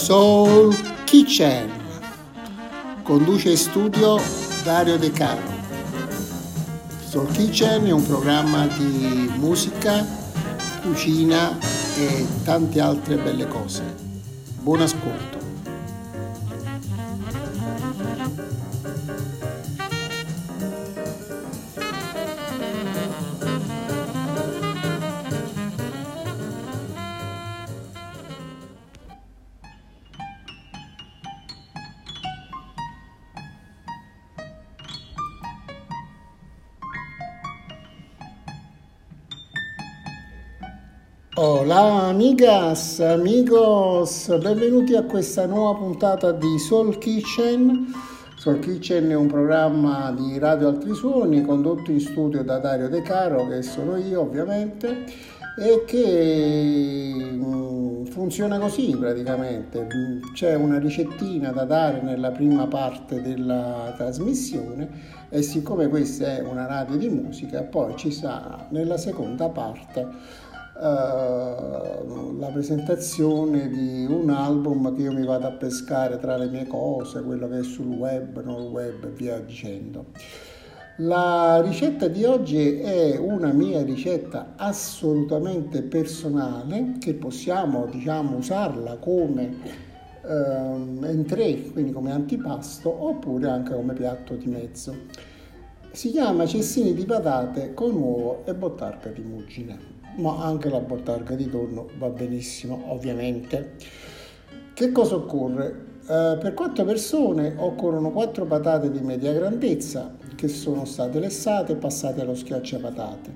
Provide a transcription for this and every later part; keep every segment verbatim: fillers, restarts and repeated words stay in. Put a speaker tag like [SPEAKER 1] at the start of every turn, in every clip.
[SPEAKER 1] Soul Kitchen. Conduce in studio Dario De Caro. Soul Kitchen è un programma di musica, cucina e tante altre belle cose. Buon ascolto. Hola amigas, amigos, benvenuti a questa nuova puntata di Soul Kitchen. Soul Kitchen è un programma di Radio Altri Suoni condotto in studio da Dario De Caro, che sono io ovviamente, e che mh, funziona così praticamente. C'è una ricettina da dare nella prima parte della trasmissione e siccome questa è una radio di musica, poi ci sarà nella seconda parte Uh, la presentazione di un album che io mi vado a pescare tra le mie cose, quello che è sul web, non web e via dicendo. La ricetta di oggi è una mia ricetta assolutamente personale che possiamo, diciamo, usarla come uh, entrée, quindi come antipasto, oppure anche come piatto di mezzo. Si chiama cestini di patate con uovo e bottarga di muggine, ma anche la bottarga di tonno va benissimo, ovviamente. Che cosa occorre? Eh, per quattro persone occorrono quattro patate di media grandezza che sono state lessate e passate allo schiacciapatate.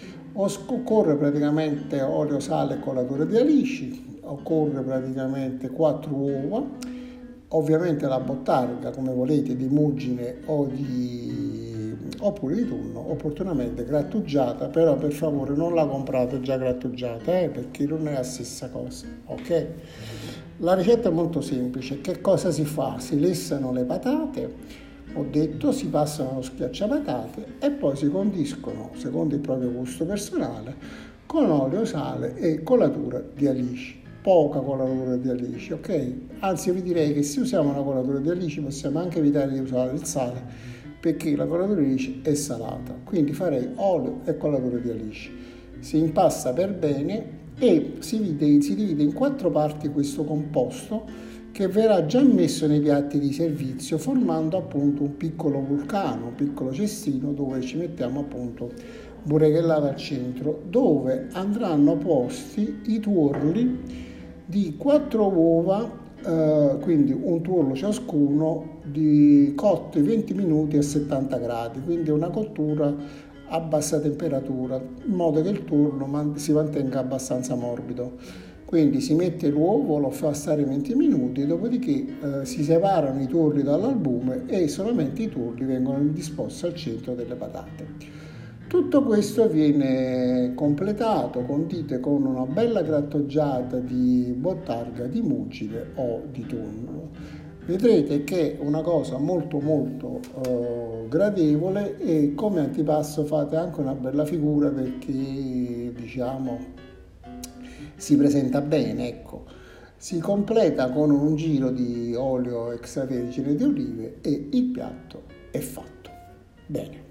[SPEAKER 1] Occorre praticamente olio, sale e colatura di alici, occorre praticamente quattro uova, ovviamente la bottarga come volete di muggine o di oppure di tonno opportunamente grattugiata, però per favore non la comprate già grattugiata eh, perché non è la stessa cosa, ok? La ricetta è molto semplice. Che cosa si fa? Si lessano le patate, ho detto, si passano allo schiacciapatate e poi si condiscono secondo il proprio gusto personale con olio, sale e colatura di alici. Poca colatura di alici, ok? Anzi, vi direi che se usiamo una colatura di alici possiamo anche evitare di usare il sale, perché la colatura di alici è salata, quindi farei olio e colatura di alici. Si impasta per bene e si divide, si divide in quattro parti questo composto che verrà già messo nei piatti di servizio, formando appunto un piccolo vulcano, un piccolo cestino dove ci mettiamo appunto burrata al centro, dove andranno posti i tuorli di quattro uova, Uh, quindi un tuorlo ciascuno di cotti venti minuti a settanta gradi, quindi una cottura a bassa temperatura in modo che il tuorlo man- si mantenga abbastanza morbido. Quindi si mette l'uovo, lo fa stare venti minuti, dopodiché uh, si separano i tuorli dall'albume e solamente i tuorli vengono disposti al centro delle patate. Tutto questo viene completato, condite con una bella grattugiata di bottarga di muggine o di tonno. Vedrete che è una cosa molto molto eh, gradevole e come antipasto fate anche una bella figura perché diciamo si presenta bene, ecco. Si completa con un giro di olio extravergine di olive e il piatto è fatto. Bene.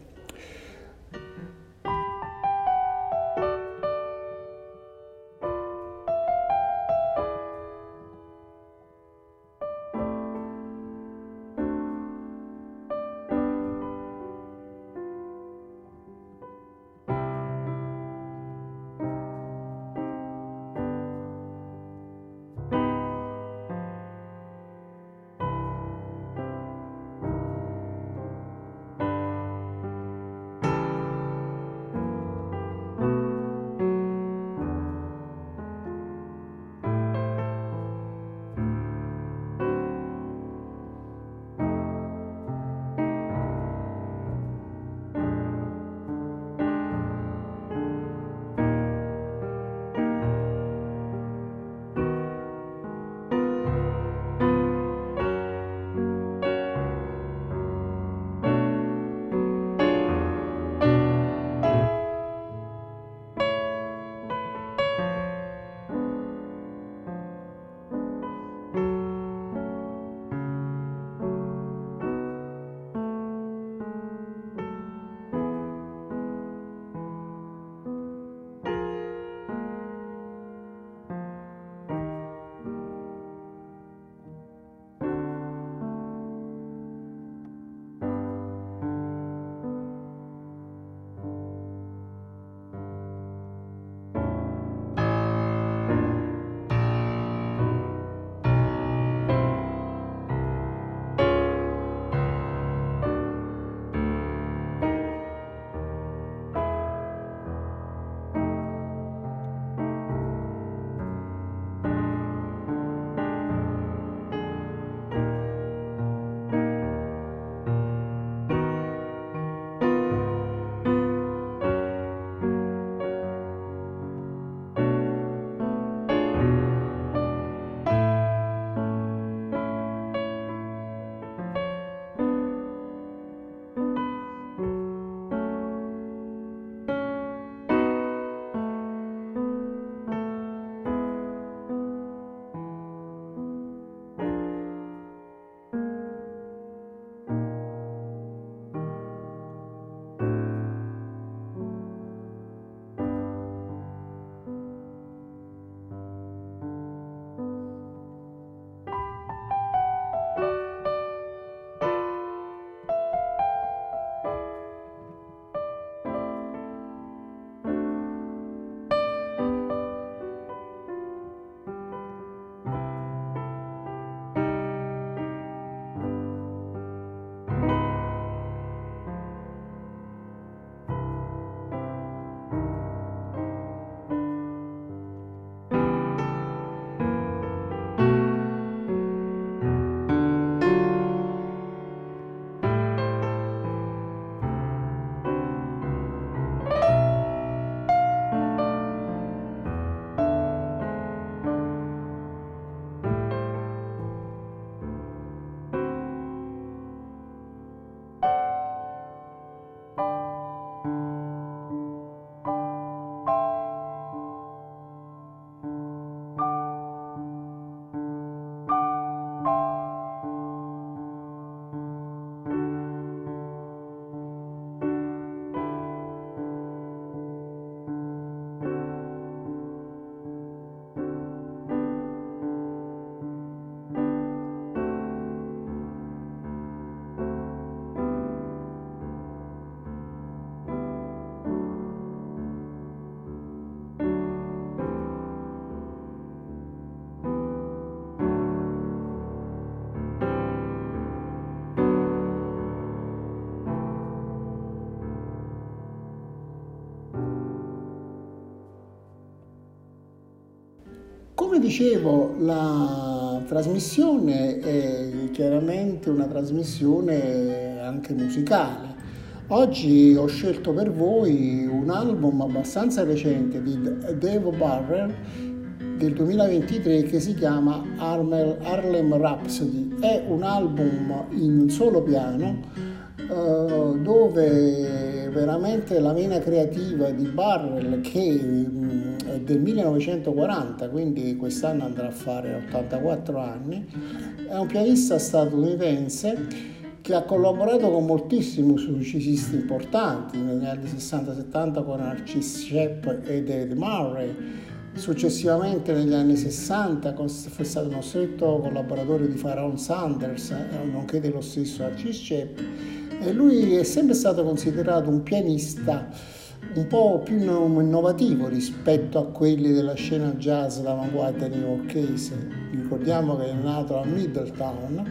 [SPEAKER 1] come dicevo, la trasmissione è chiaramente una trasmissione anche musicale. Oggi ho scelto per voi un album abbastanza recente di Dave Barrel del duemilaventitré che si chiama Harlem Rhapsody. È un album in solo piano Uh, dove veramente la vena creativa di Barrel, che um, è del millenovecentoquaranta, quindi quest'anno andrà a fare ottantaquattro anni, è un pianista statunitense che ha collaborato con moltissimi musicisti importanti negli anni sessanta settanta con Archie Shepp e David Murray. Successivamente negli anni sessanta è stato uno stretto collaboratore di Pharoah Sanders, nonché dello stesso Archie Shepp, e lui è sempre stato considerato un pianista un po' più innovativo rispetto a quelli della scena jazz d'avanguardia newyorkese. Ricordiamo che è nato a Middletown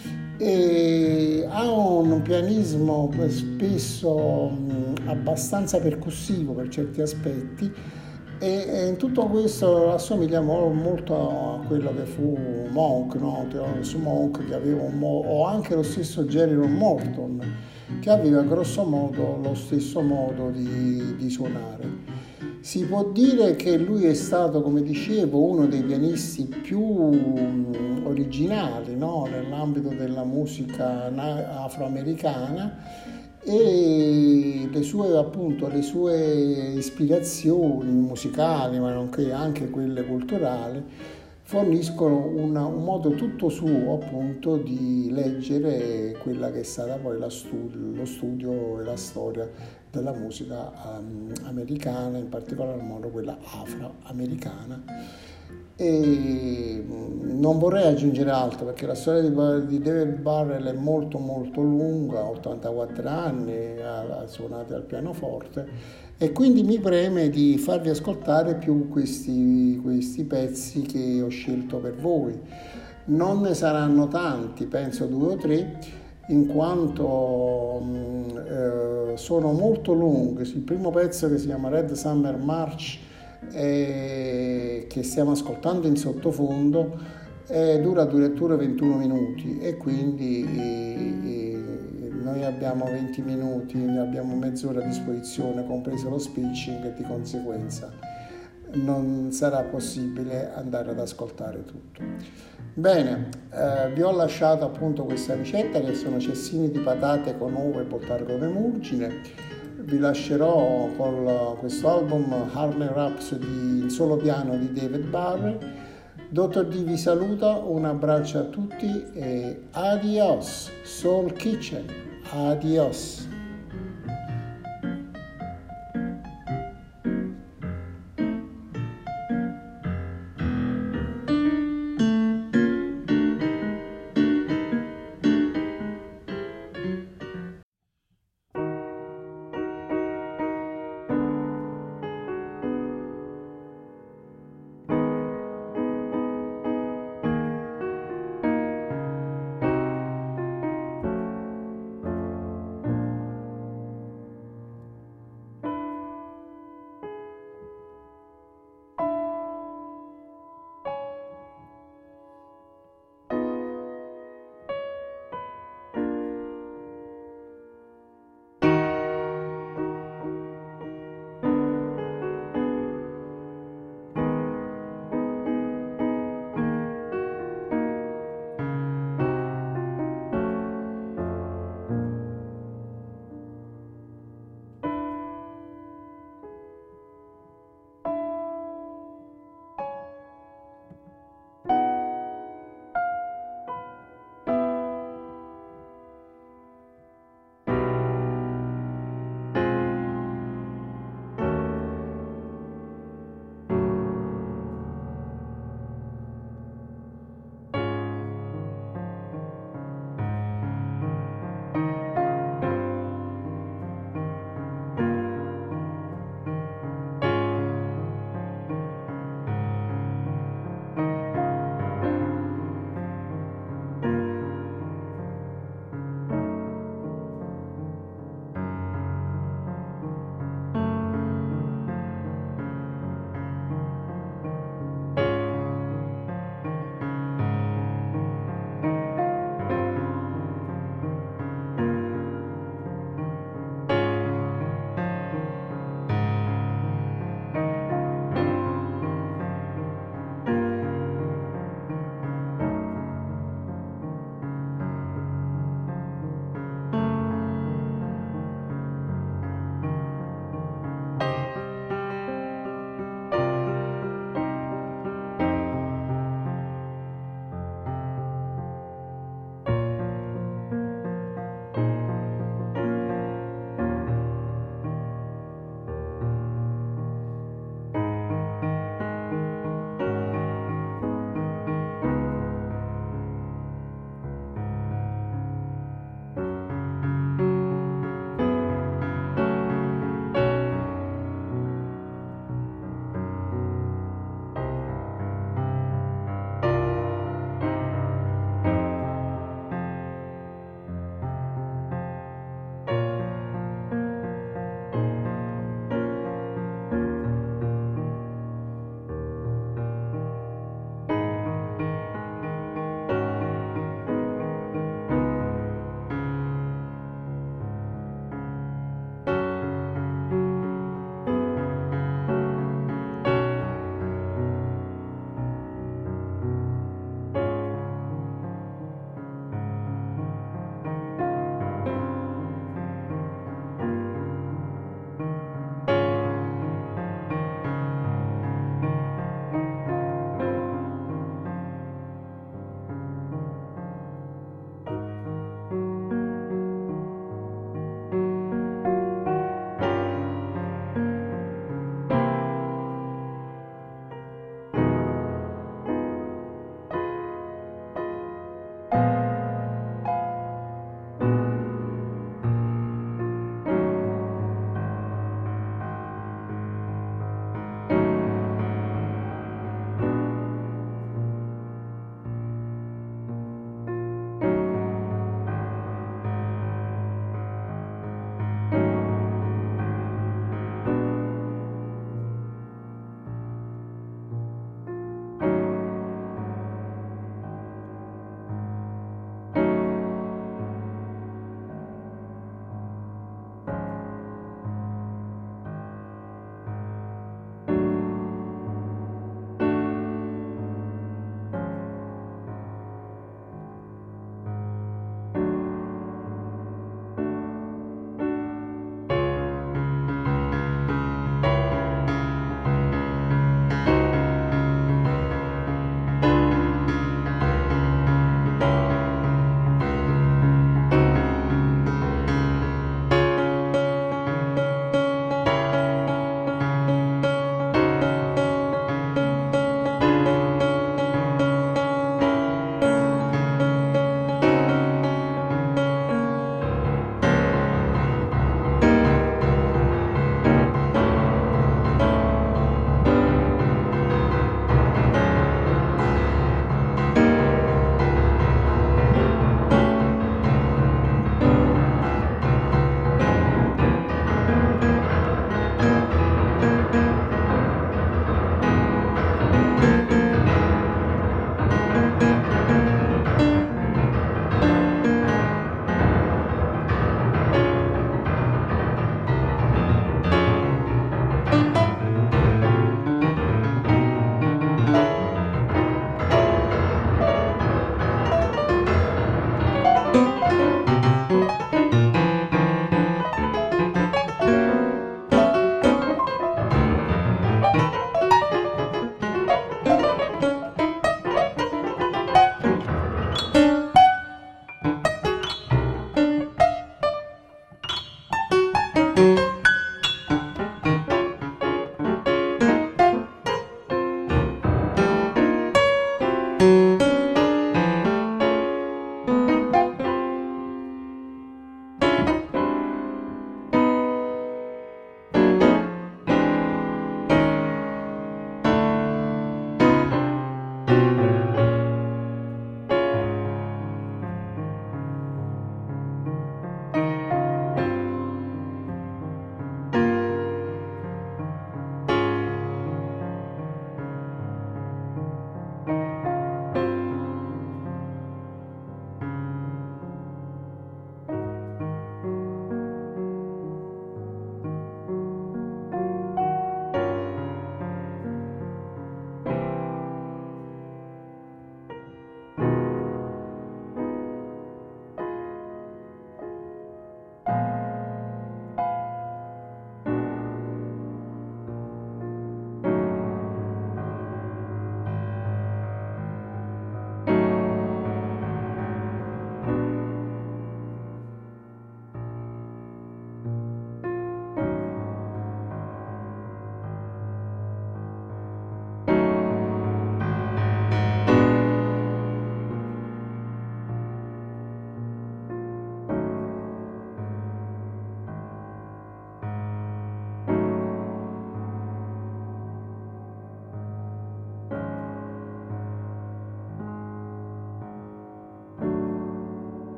[SPEAKER 1] e ha un pianismo spesso abbastanza percussivo per certi aspetti, e in tutto questo assomiglia molto a quello che fu Monk, no? Su Monk, che aveva un mo- o anche lo stesso Jerry Morton, che aveva grosso modo lo stesso modo di, di suonare. Si può dire che lui è stato, come dicevo, uno dei pianisti più originali, no? Nell'ambito della musica afroamericana, e le sue, appunto, le sue ispirazioni musicali, ma nonché anche quelle culturali, forniscono una, un modo tutto suo, appunto, di leggere quella che è stata poi la studio, lo studio e la storia della musica um, americana, in particolar modo quella afroamericana. E non vorrei aggiungere altro, perché la storia di, di David Barrel è molto molto lunga, ottantaquattro anni, ha, ha suonato al pianoforte, e quindi mi preme di farvi ascoltare più questi, questi pezzi che ho scelto per voi. Non ne saranno tanti, penso due o tre, in quanto mh, eh, sono molto lunghi. Il primo pezzo, che si chiama Red Summer March, Eh, che stiamo ascoltando in sottofondo, eh, dura addirittura ventuno minuti, e quindi eh, noi abbiamo venti minuti, ne abbiamo mezz'ora a disposizione, compreso lo speeching, e di conseguenza non sarà possibile andare ad ascoltare tutto. Bene, eh, vi ho lasciato appunto questa ricetta, che sono cestini di patate con uova e bottargo de murgine. Vi lascerò con questo album Harlem Rhapsody in solo piano di David Barrel. Dottor D vi saluta, un abbraccio a tutti e adios, Soul Kitchen, adios.